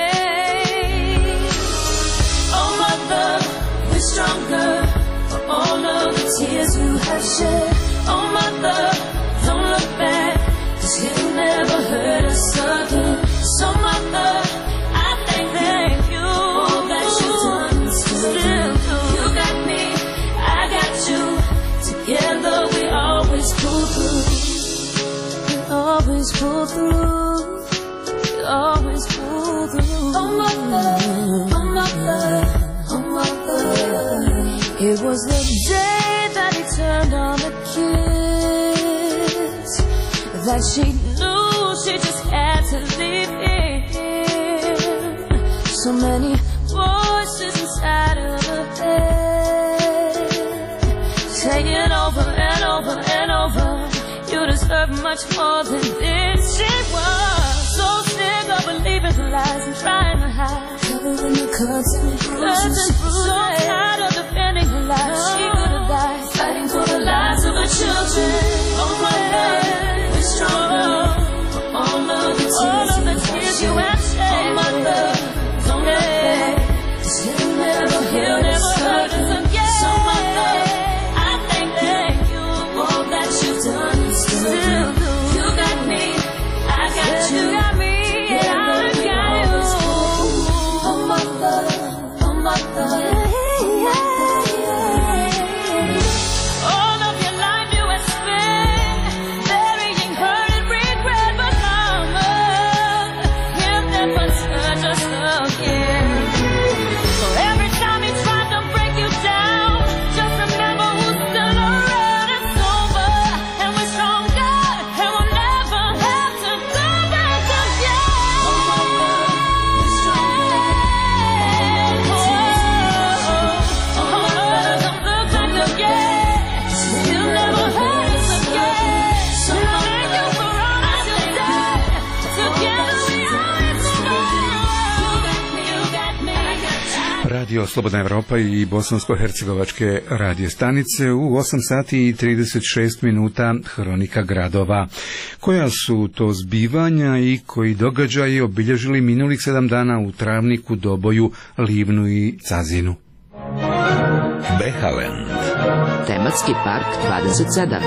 Oh, mother, stronger for all of the tears you have shed. Oh, mother, don't look back, 'cause he'll never hurt us again. So, mother, I thank you all that you've done, still do. You got me, I got you. Together we always pull through. We always pull through. We always pull through. Oh, mother, oh, mother. It was the day that he turned on the kiss that she knew she just had to leave him. So many voices inside of her head saying over and over and over, you deserve much more than this. She was so sick of believing the lies and trying to hide. Covering the cuts and bruises. So tired of defending her life. She could have died fighting for the lives of her children. Oh, my God, we're stronger for all of the tears you have shed. Oh, mother, don't let that, 'cause Radio Slobodna Evropa i bosansko-hercegovačke radio stanice u 8 sati i 36 minuta hronika gradova. Koja su to zbivanja i koji događaji obilježili minulih 7 dana u Travniku, Doboju, Livnu i Cazinu? Behaland. Tematski park 27.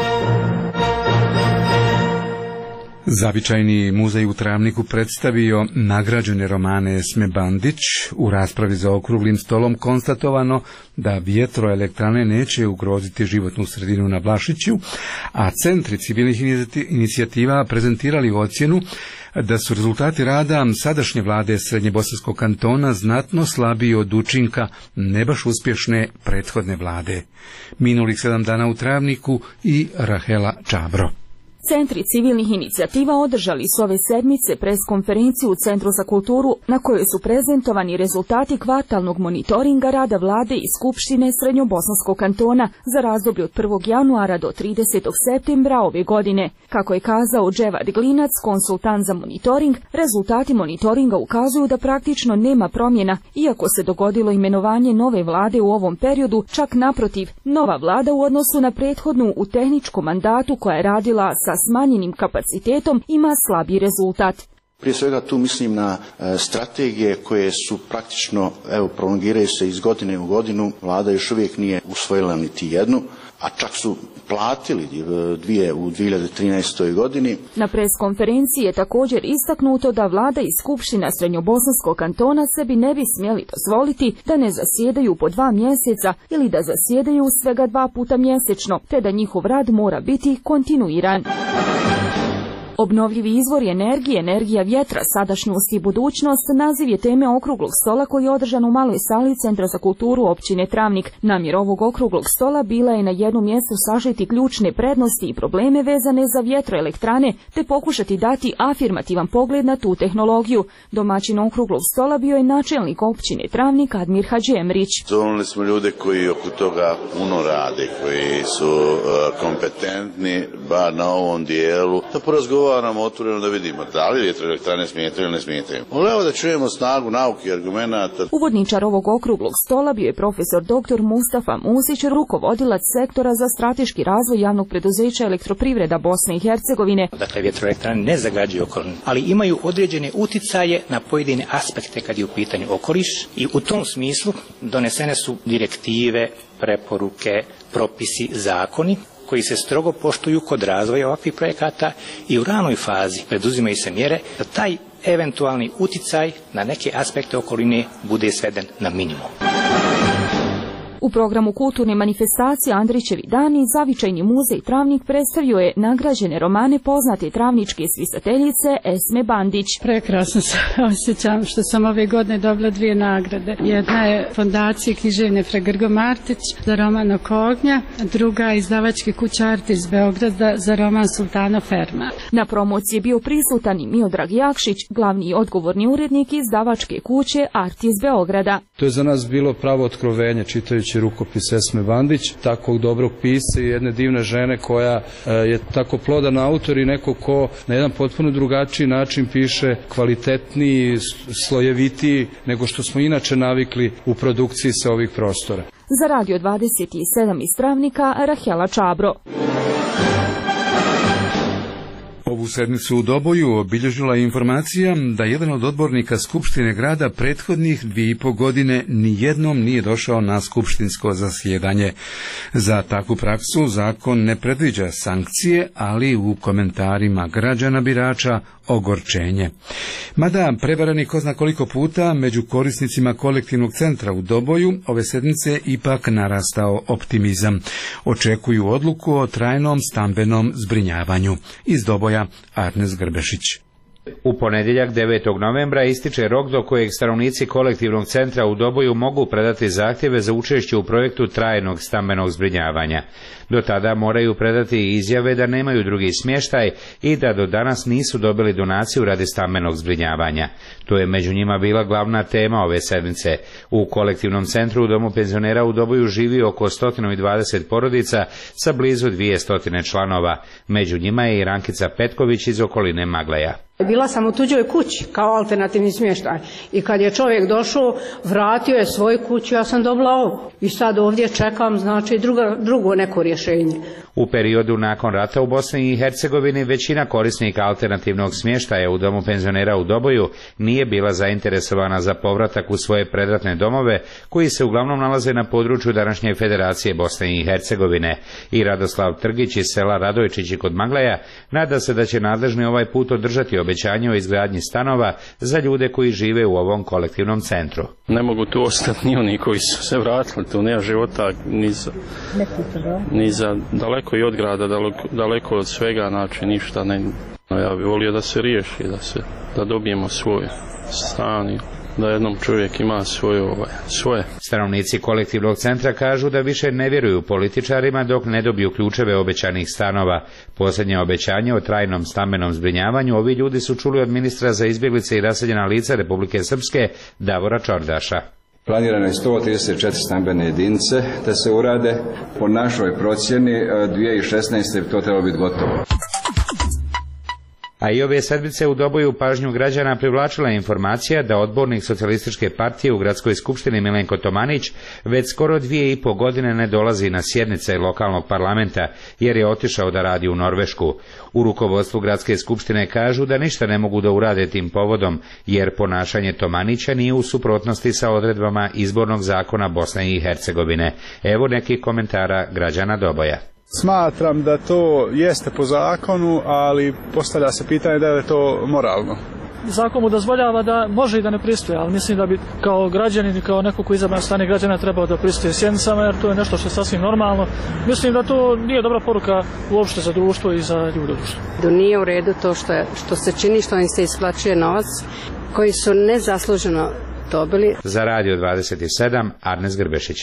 Zavičajni muzej u Travniku predstavio nagrađene romane Esme Bandić. U raspravi za okruglim stolom konstatovano da vjetroelektrane neće ugroziti životnu sredinu na Vlašiću, a centri civilnih inicijativa prezentirali ocjenu da su rezultati rada sadašnje vlade Srednjebosanskog kantona znatno slabiji od učinka ne baš uspješne prethodne vlade. Minulih 7 dana u Travniku i Rahela Čabro. Centri civilnih inicijativa održali su ove sedmice preskonferenciju u Centru za kulturu na kojoj su prezentovani rezultati kvartalnog monitoringa rada vlade i Skupštine Srednjobosanskog kantona za razdoblje od 1. januara do 30. septembra ove godine. Kako je kazao Dževad Glinac, konsultant za monitoring, rezultati monitoringa ukazuju da praktično nema promjena, iako se dogodilo imenovanje nove vlade u ovom periodu, čak naprotiv, nova vlada u odnosu na prethodnu u tehničkom mandatu koja je radila sa smanjenim kapacitetom ima slabiji rezultat. Prije svega tu mislim na strategije koje su praktično, prolongiraju se iz godine u godinu. Vlada još uvijek nije usvojila niti jednu, a čak su platili dvije u 2013. godini. Na preskonferenciji je također istaknuto da vlada i Skupština Srednjobosanskog kantona sebi ne bi smjeli dozvoliti da ne zasjedaju po 2 mjeseca ili da zasjedaju svega 2 puta mjesečno, te da njihov rad mora biti kontinuiran. Obnovljivi izvori energije, energija vjetra, sadašnjost i budućnost, naziv je teme okruglog stola koji je održan u maloj sali Centra za kulturu općine Travnik. Namjer ovog okruglog stola bila je na jednom mjestu sažeti ključne prednosti i probleme vezane za vjetroelektrane, te pokušati dati afirmativan pogled na tu tehnologiju. Domaćin okruglog stola bio je načelnik općine Travnik Admir Hadžiemrić. Zovnili smo ljude koji oko toga puno rade, koji su kompetentni, bar na ovom dijelu, da porazgovaramo otvoreno da vidimo da li vjetroelektrane smetaju ili ne smetaju. Evo da čujemo snagu nauke i argumenata. Uvodničar ovog okruglog stola bio je profesor dr. Mustafa Musić, rukovodilac sektora za strateški razvoj javnog preduzeća Elektroprivreda Bosne i Hercegovine. Dakle, vjetroelektrane ne zagađuju okolinu, ali imaju određene uticaje na pojedine aspekte kad je u pitanju okoliš i u tom smislu donesene su direktive, preporuke, propisi, zakoni koji se strogo poštuju kod razvoja ovakvih projekata i u ranoj fazi preduzimaju se mjere da taj eventualni uticaj na neke aspekte okoline bude sveden na minimum. U programu kulturne manifestacije Andrićevi dani Zavičajni muzej Travnik predstavio je nagrađene romane poznate travničke spisateljice Esme Bandić. Prekrasno se osjećam što sam ove godine dobila 2 nagrade. Jedna je fondacije književne Fra Grgo Martić za roman Oko ognja, druga izdavačke kuće Arte iz Beograda za roman Sultana Ferma. Na promociji je bio prisutan i Miodrag Jakšić, glavni i odgovorni urednik izdavačke kuće Arte iz Beograda. To je za nas bilo pravo otkrovenje čitajući rukopis Esme Bandić, takvog dobrog pisca i jedne divne žene koja je tako plodan autor i neko ko na jedan potpuno drugačiji način piše, kvalitetniji, slojevitiji nego što smo inače navikli u produkciji sa ovih prostora. Za Radio 27 iz Travnika, Rahela Čabro. Ovu sedmicu u Doboju obilježila je informacija da jedan od odbornika Skupštine grada prethodnih 2,5 godine nijednom nije došao na skupštinsko zasjedanje. Za takvu praksu zakon ne predviđa sankcije, ali u komentarima građana birača ogorčenje. Mada prevarani ko zna koliko puta među korisnicima kolektivnog centra u Doboju ove sedmice ipak narastao optimizam. Očekuju odluku o trajnom stambenom zbrinjavanju. Iz Doboja Arnes Grbešić. U ponedjeljak 9. novembra ističe rok do kojeg stanovnici kolektivnog centra u Doboju mogu predati zahtjeve za učešće u projektu trajnog stambenog zbrinjavanja. Do tada moraju predati izjave da nemaju drugi smještaj i da do danas nisu dobili donaciju radi stambenog zbrinjavanja. To je među njima bila glavna tema ove sedmice. U kolektivnom centru u domu penzionera u Doboju živi oko 120 porodica sa blizu 200 članova. Među njima je i Rankica Petković iz okoline Magleja. Bila sam u tuđoj kući kao alternativni smještaj i kad je čovjek došao, vratio je svoju kuću, ja sam dobila ovo. I sad ovdje čekam, znači, drugo neko rješenje. U periodu nakon rata u Bosni i Hercegovini većina korisnika alternativnog smještaja u domu penzionera u Doboju nije bila zainteresovana za povratak u svoje predratne domove, koji se uglavnom nalaze na području današnje Federacije Bosne i Hercegovine. I Radoslav Trgić iz sela Radojčići kod Maglaja nada se da će nadležni ovaj put održati obećanje o izgradnji stanova za ljude koji žive u ovom kolektivnom centru. Ne mogu tu ostati ni oni koji su se vratili, tu nema života ni za daleko i od grada, daleko od svega, znači ništa ne. Ja bih volio da se riješi, da dobijemo svoj stan i da jednom čovjek ima svoje. Stanovnici kolektivnog centra kažu da više ne vjeruju političarima dok ne dobiju ključeve obećanih stanova. Posljednje obećanje o trajnom stambenom zbrinjavanju ovi ljudi su čuli od ministra za izbjeglice i raseljena lica Republike Srpske Davora Čordaša. Planirano je 134 stambene jedinice da se urade. Po našoj procjeni 2016. to treba biti gotovo. A i ove sedmice u Doboju pažnju građana privlačila informacija da odbornik Socijalističke partije u gradskoj skupštini Milenko Tomanić već skoro 2,5 godine ne dolazi na sjednice lokalnog parlamenta jer je otišao da radi u Norvešku. U rukovodstvu gradske skupštine kažu da ništa ne mogu da urade tim povodom jer ponašanje Tomanića nije u suprotnosti sa odredbama izbornog zakona Bosne i Hercegovine. Evo nekih komentara građana Doboja. Smatram da to jeste po zakonu, ali postavlja se pitanje da je to moralno. Zakon mu dozvoljava da može i da ne pristoje, ali mislim da bi kao građanin i kao neko koji izabran strane građana trebao da pristoje sjednicama, jer to je nešto što je sasvim normalno. Mislim da to nije dobra poruka uopšte za društvo i za ljude u društvu. Nije u redu to što se čini, što im se isplaćuje novac koji su nezasluženo dobili. Za Radio 27, Arnes Grbešić.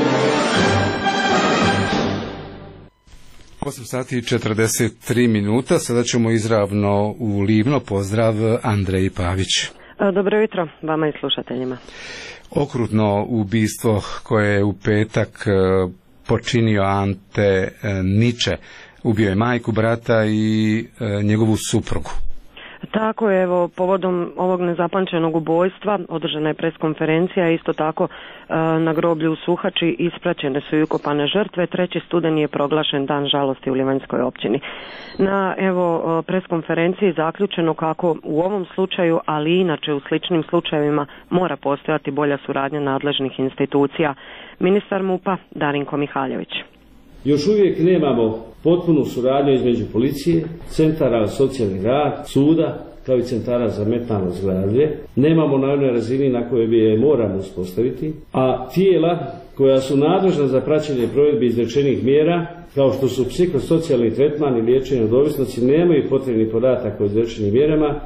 8 sati i 43 minuta, sada ćemo izravno u Livno. Pozdrav, Andrej Pavić. Dobro jutro vama i slušateljima. Okrutno ubistvo koje je u petak počinio Ante Niče. Ubio je majku, brata i njegovu suprugu. Tako je, evo, povodom ovog nezapamćenog ubojstva održana je preskonferencija, isto tako na groblju u Suhači ispraćene su i ukopane žrtve. 3. studeni je proglašen dan žalosti u Livanjskoj općini. Na preskonferenciji zaključeno kako u ovom slučaju, ali i inače u sličnim slučajevima mora postojati bolja suradnja nadležnih institucija. Ministar MUP-a Darinko Mihaljević. Još uvijek nemamo potpunu suradnju između policije, centara za socijalni rad, suda, kao i centara za mentalno zdravlje. Nemamo na onoj razini na kojoj bi je moramo uspostaviti, a tijela koja su nadležna za praćenje provedbe izrečenih mjera, kao što su psihosocijalni tretman i liječenje od ovisnosti, nemaju potrebnih podataka o izrečenim mjerama.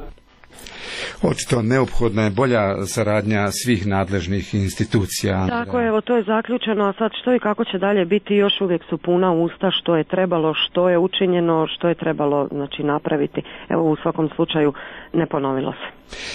Očito neophodna je bolja saradnja svih nadležnih institucija. Tako je, evo to je zaključeno, a sad što i kako će dalje biti, još uvijek su puna usta što je trebalo, što je učinjeno, što je trebalo napraviti. Evo u svakom slučaju ne ponovilo se.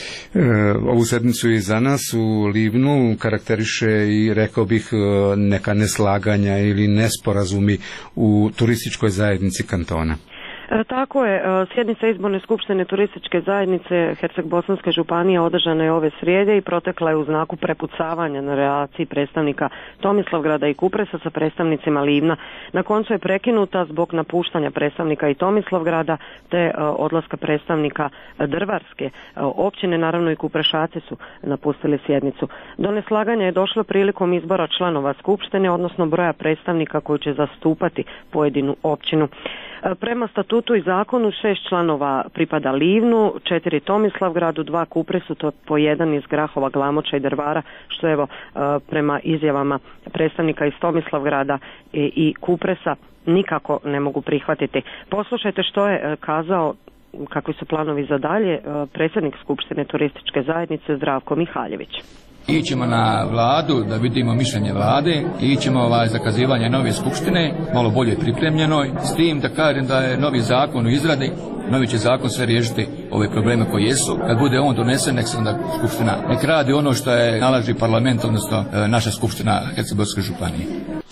Ovu sedmicu i za nas u Livnu karakteriše i rekao bih neka neslaganja ili nesporazumi u turističkoj zajednici kantona. Tako je, sjednica izborne skupštine turističke zajednice Herceg-Bosanske županije održana je ove srijede i protekla je u znaku prepucavanja na relaciji predstavnika Tomislavgrada i Kupresa sa predstavnicima Livna. Na koncu je prekinuta zbog napuštanja predstavnika i Tomislavgrada te odlaska predstavnika Drvarske općine, naravno i Kuprešaci su napustili sjednicu. Do neslaganja je došlo prilikom izbora članova skupštine, odnosno broja predstavnika koji će zastupati pojedinu općinu. Prema statutu i zakonu 6 članova pripada Livnu, 4 Tomislavgradu, 2 Kupresu, to po 1 iz Grahova, Glamoča i Drvara, što evo prema izjavama predstavnika iz Tomislavgrada i Kupresa nikako ne mogu prihvatiti. Poslušajte što je kazao, kakvi su planovi za dalje, predsjednik Skupštine turističke zajednice Zdravko Mihaljević. Ićemo na vladu da vidimo mišljenje vlade, ićemo zakazivanje nove skupštine, malo bolje pripremljenoj, s tim da kažem da je novi zakon u izradi, novi će zakon sve riješiti ove probleme koji jesu. Kad bude on donesen, nek se onda skupština nek radi ono što je nalaži parlament, odnosno naša skupština Herceg-Bosanske županije.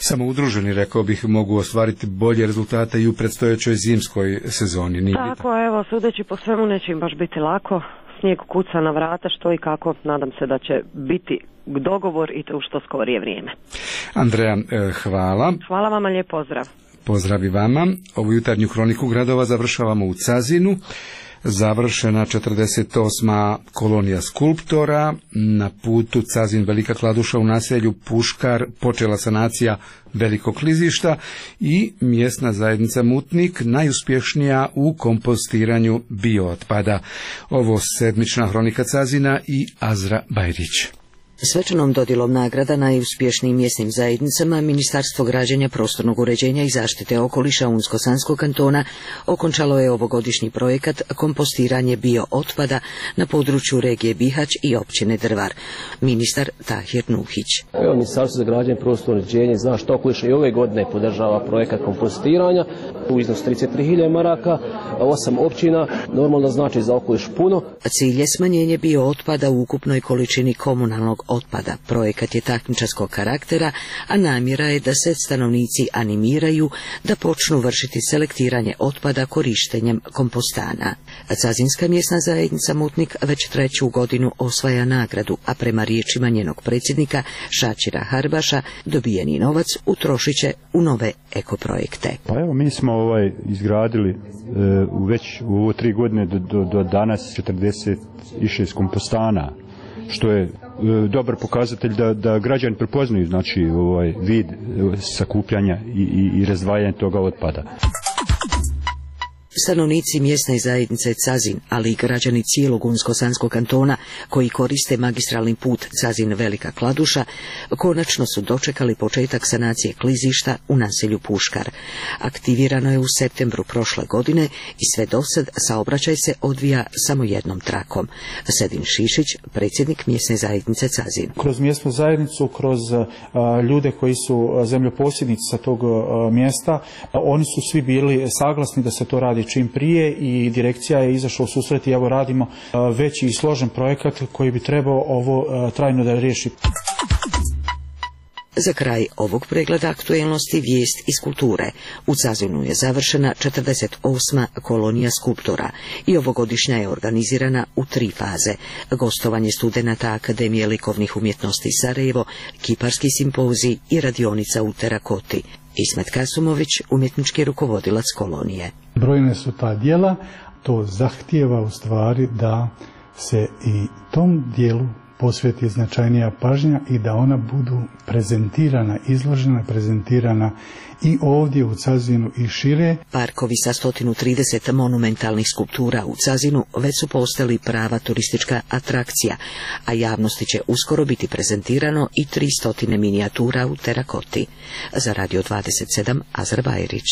Samo udruženi, rekao bih, mogu ostvariti bolje rezultate i u predstojećoj zimskoj sezoni. Nije tako, evo, sudeći po svemu neće im baš biti lako. Snijeg kuca na vrata, što i kako, nadam se da će biti dogovor i to u što skorije vrijeme. Andreja, hvala. Hvala vama, lijep pozdrav. Pozdrav i vama. Ovu jutarnju kroniku gradova završavamo u Cazinu. Završena 48. kolonija skulptora. Na putu Cazin Velika Kladuša u naselju Puškar počela sanacija velikog klizišta i mjesna zajednica Mutnik najuspješnija u kompostiranju biootpada. Ovo sedmična hronika Cazina i Azra Bajrić. Svečanom dodjelom nagrada najuspješnijim mjesnim zajednicama Ministarstvo građenja, prostornog uređenja i zaštite okoliša Unsko-Sanskog kantona okončalo je ovogodišnji projekat kompostiranje biootpada na području regije Bihać i općine Drvar. Ministar Tahir Nuhić. Ministarstvo za građenje, prostorno uređenje i zaštitu okoliša i ove godine podržava projekat kompostiranja u iznosu 33.000 maraka, 8 općina, normalno znači za okoliš puno. Cilj je smanjenje biootpada u ukupnoj količini komunalnog otpada. Projekat je takmičarskog karaktera, a namjera je da se stanovnici animiraju da počnu vršiti selektiranje otpada korištenjem kompostana. Cazinska mjesna zajednica Mutnik već 3. godinu osvaja nagradu, a prema riječima njenog predsjednika Šačira Harbaša dobijeni novac utrošit će u nove ekoprojekte. Pa evo, mi smo izgradili već u ovo 3 godine do danas 46 kompostana, što je dobar pokazatelj da građani prepoznaju, znači, vid sakupljanja i razdvajanja toga otpada. Stanovnici mjesne zajednice Cazin, ali i građani cijelog Unsko-Sanskog kantona koji koriste magistralni put Cazin Velika Kladuša konačno su dočekali početak sanacije klizišta u naselju Puškar. Aktivirano je u septembru prošle godine i sve dosad saobraćaj se odvija samo jednom trakom. Sedin Šišić, predsjednik mjesne zajednice Cazin. Kroz mjesnu zajednicu, kroz ljude koji su zemljoposjednici sa tog mjesta, oni su svi bili saglasni da se to radi čim prije i direkcija je izašla u susret i evo radimo veći i složen projekat koji bi trebao ovo trajno da riješi. Za kraj ovog pregleda aktuelnosti vijest iz kulture. U Cazinu je završena 48. kolonija skulptora i ovogodišnja je organizirana u 3 faze. Gostovanje studenata Akademije likovnih umjetnosti Sarajevo, kiparski simpozij i radionica u terakoti. Ismet Kasumović, umjetnički rukovodilac kolonije. Brojne su ta djela, to zahtijeva u stvari da se i tom dijelu posveti značajnija pažnja i da ona budu prezentirana, izložena, prezentirana i ovdje u Cazinu i šire. Parkovi sa 130 monumentalnih skulptura u Cazinu već su postali prava turistička atrakcija, a javnosti će uskoro biti prezentirano i 300 minijatura u terakoti. Za Radio 27, Azra Bajrić.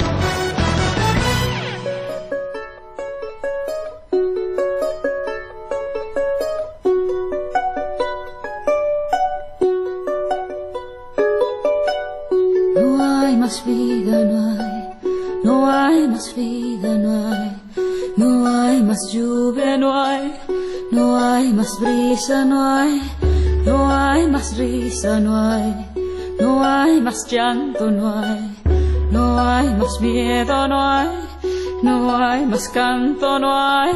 Vida, no hay más vida, no hay más lluvia, no hay más brisa, no hay más risa, no hay más llanto, no hay más miedo, no hay más canto, no hay.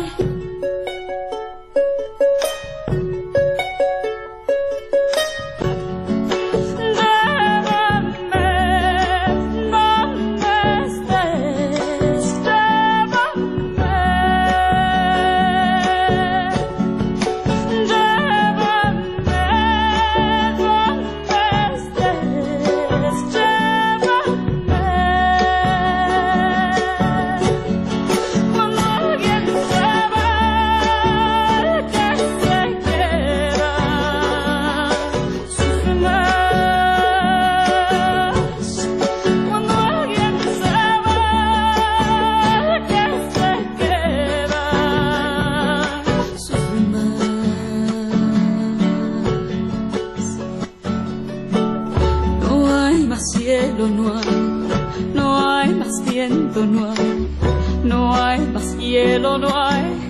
No hay más hielo,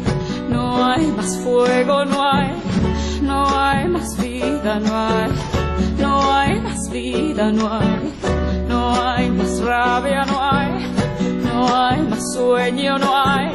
no hay más fuego, no hay más vida, no hay. no hay más vida, no hay más rabia, no hay más sueño, no hay.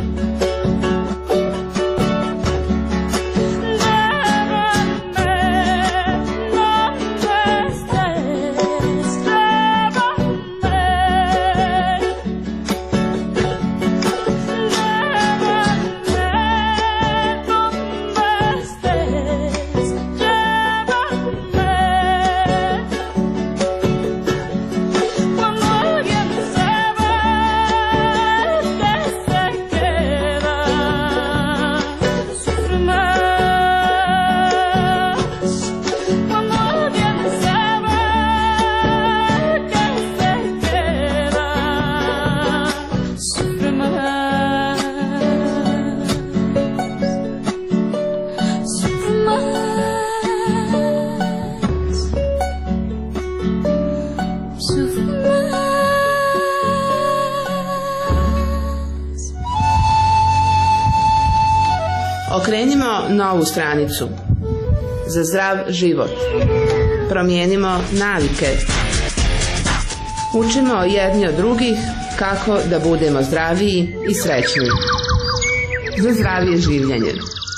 Okrenimo novu stranicu za zdrav život. Promijenimo navike. Učimo jedni od drugih kako da budemo zdraviji i srećniji. Za zdravije življenje.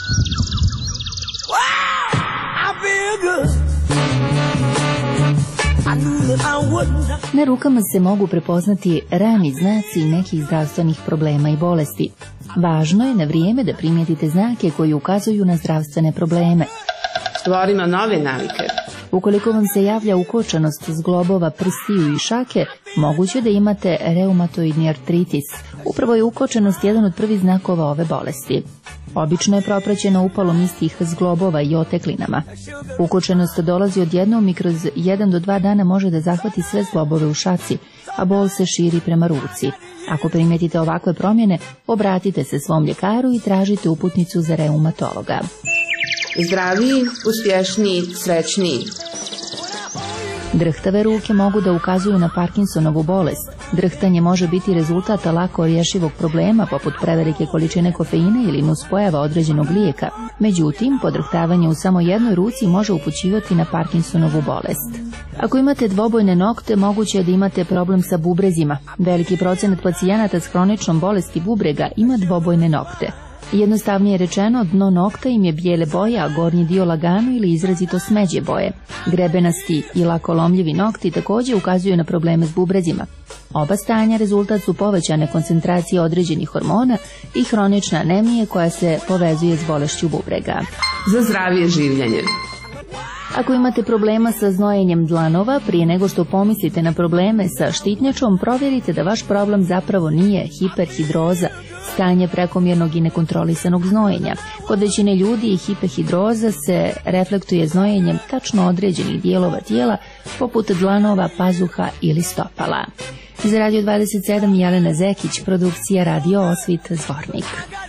Na rukama se mogu prepoznati rani znaci nekih zdravstvenih problema i bolesti. Važno je na vrijeme da primijetite znake koji ukazuju na zdravstvene probleme. Stvorimo nove navike. Ukoliko vam se javlja ukočenost zglobova prstiju i šake, moguće da imate reumatoidni artritis. Upravo je ukočenost jedan od prvih znakova ove bolesti. Obično je propraćena upalom istih zglobova i oteklinama. Ukočenost dolazi odjednom i kroz 1 do 2 dana može da zahvati sve zglobove u šaci, a bol se širi prema ruci. Ako primijetite ovakve promjene, obratite se svom ljekaru i tražite uputnicu za reumatologa. Zdraviji, uspješniji, srećniji. Drhtave ruke mogu da ukazuju na Parkinsonovu bolest. Drhtanje može biti rezultat lako rješivog problema poput prevelike količine kofeina ili nuspojava određenog lijeka. Međutim, podrhtavanje u samo jednoj ruci može upućivati na Parkinsonovu bolest. Ako imate dvobojne nokte, moguće je da imate problem sa bubrezima. Veliki procenat pacijenata s hroničnom bolesti bubrega ima dvobojne nokte. Jednostavnije rečeno, dno nokta im je bijele boje, a gornji dio lagano ili izrazito smeđe boje. Grebenasti i lako lomljivi nokti također ukazuju na probleme s bubrezima. Oba stanja rezultat su povećane koncentracije određenih hormona i hronične anemije koja se povezuje s bolešću bubrega. Za zdravije življenje. Ako imate problema sa znojenjem dlanova, prije nego što pomislite na probleme sa štitnjačom, provjerite da vaš problem zapravo nije hiperhidroza, stanje prekomjernog i nekontrolisanog znojenja. Kod većine ljudi hiperhidroza se reflektuje znojenjem tačno određenih dijelova tijela, poput dlanova, pazuha ili stopala. Za Radio 27 Jelena Zekić, produkcija Radio Osvit, Zvornik.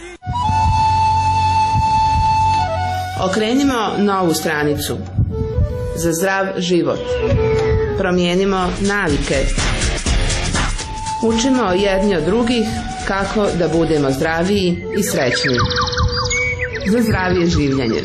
Okrenimo novu stranicu za zdrav život. Promijenimo navike. Učimo jedni od drugih kako da budemo zdraviji i srećniji. Za zdravije življenje.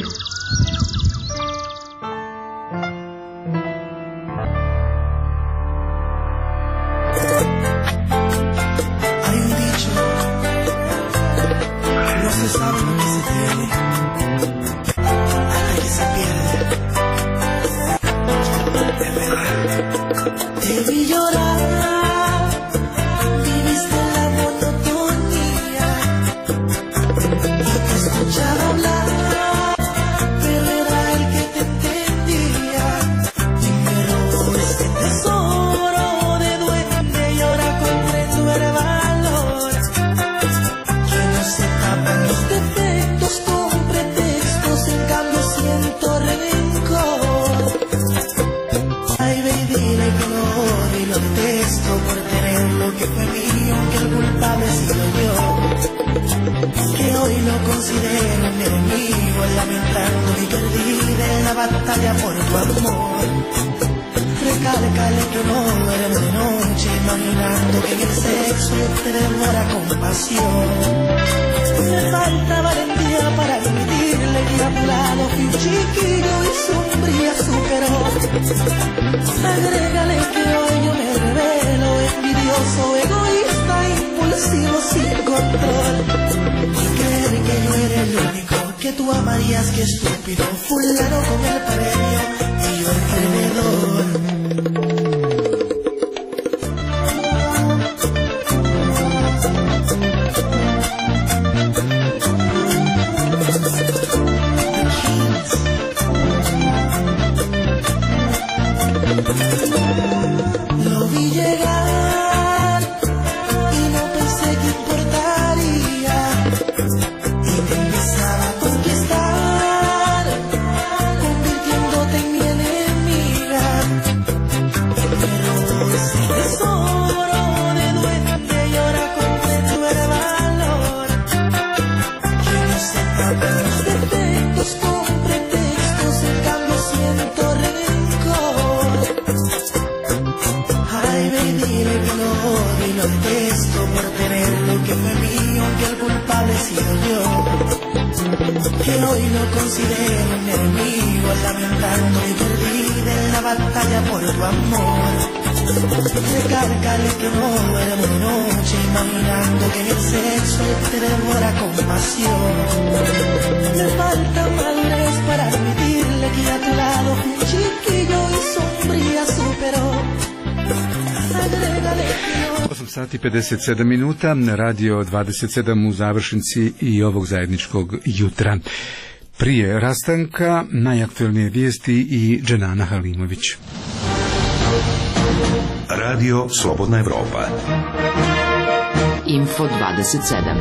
Me falta valentía para admitirle y hablar lado fui un chiquillo y su hombría superó. Agrégale que hoy yo me revelo, envidioso, egoísta, impulsivo, sin control. Y creer que yo era el único que tú amarías, que estúpido, fulano con el premio y yo el perdedor. Lo vi llegar y no pensé que importaría, y te empezaba a conquistar, convirtiéndote en mi enemiga. Pero ese tesoro de duende y ahora comprendo el valor, que no se tapan los defectos con pretextos, en cambio siento rencor. Ay, baby, dile que lo odio y lo detesto por tener lo que fue mío, aunque el culpable he sido yo. Que hoy lo considero un enemigo, lamentando y perdida en la batalla por tu amor. Recálcale que no duermo de noche, imaginando que en el sexo te devora con pasión. Me falta madurez para admitirle que a tu lado fui un chiquillo y sombría superó. 8 sati 57 minuta, radio 27 u završnici i ovog zajedničkog jutra. Prije rastanka najaktualnije vijesti i Dženana Halimović. Radio Slobodna Evropa. Info 27.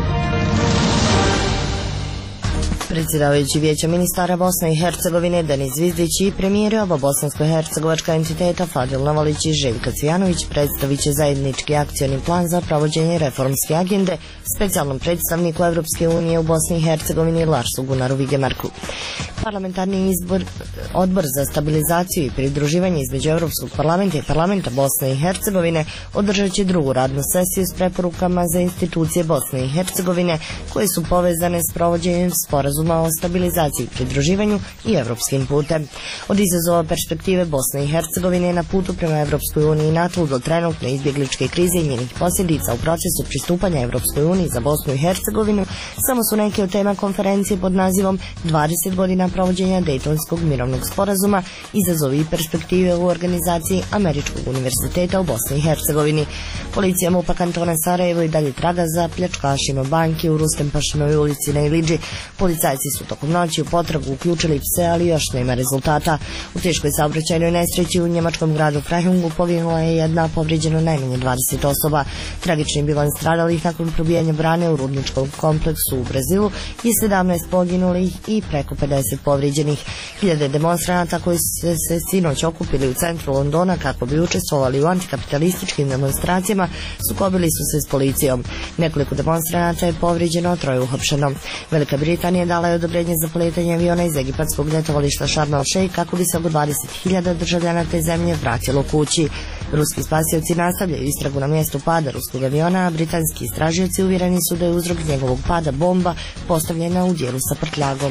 Predsjedavajući Vijeća ministara Bosne i Hercegovine Denis Zvizdić i premijeri oba bosansko-hercegovačka entiteta Fadil Novalić i Željko Cvijanović predstavit će zajednički akcioni plan za provođenje reformske agende specijalnom predstavniku Evropske unije u Bosni i Hercegovini Larsu Gunaru Vigemarku. Parlamentarni odbor za stabilizaciju i pridruživanje između Evropskog parlamenta i parlamenta Bosne i Hercegovine održat će drugu radnu sesiju s preporukama za institucije Bosne i Hercegovine koje su povezane s provođenjem sporazuma o stabilizaciji i pridruživanju i evropskim putem. Od izazova perspektive Bosne i Hercegovine na putu prema Evropskoj uniji i NATO do trenutne izbjegličke krize i njenih posljedica u procesu pristupanja Evropskoj uniji za Bosnu i Hercegovinu samo su neke od tema konferencije pod nazivom 20 godina provođenja Dejtonskog mirovnog sporazuma, izazovi i perspektive u organizaciji Američkog univerziteta u Bosni i Hercegovini. Policija MUP-a kantona Sarajevo i dalje traga za pljačkašima banke u Rustempašinovoj ulici na Ilidži. Policajci su tokom noći u potragu uključili pse, ali još nema rezultata. U teškoj saobraćajnoj nesreći u njemačkom gradu Freihungu poginula je jedna, povrijeđeno najmanje 20 osoba. Tragični bilans stradalih nakon probijanja brane u rudničkom kompleksu u Brazilu i 17 poginulih i preko 50 povrijeđenih. Hiljade demonstranata koji su se sinoć okupili u centru Londona kako bi učestvovali u antikapitalističkim demonstracijama sukobili su se s policijom. Nekoliko demonstranata je povrijeđeno, 3 uhapšeno. Velika Britanija dala je odobrenje za poletanje aviona iz egipatskog letovališta Sharm el-Sheikh kako bi se oko 20.000 državljana te zemlje vratilo kući. Ruski spasioci nastavljaju istragu na mjestu pada ruskog aviona, a britanski istražioci uvjereni su da je uzrok njegovog pada bomba postavljena u dijelu sa prtljagom.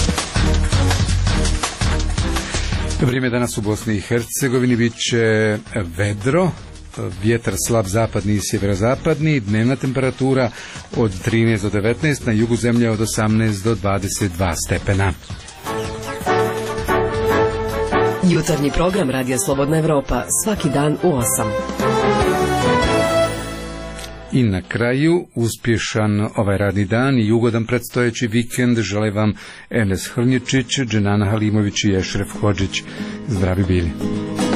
Vrijeme danas u Bosni i Hercegovini bit će vedro, vjetar slab zapadni i sjeverozapadni, dnevna temperatura od 13 do 19, na jugu zemlje od 18 do 22 stepena. Jutarnji program Radija Slobodna Evropa svaki dan u 8. I na kraju, uspješan ovaj radni dan i ugodan predstojeći vikend žele vam Enes Hrnječić, Dženana Halimović i Ešref Hodžić. Zdravi bili.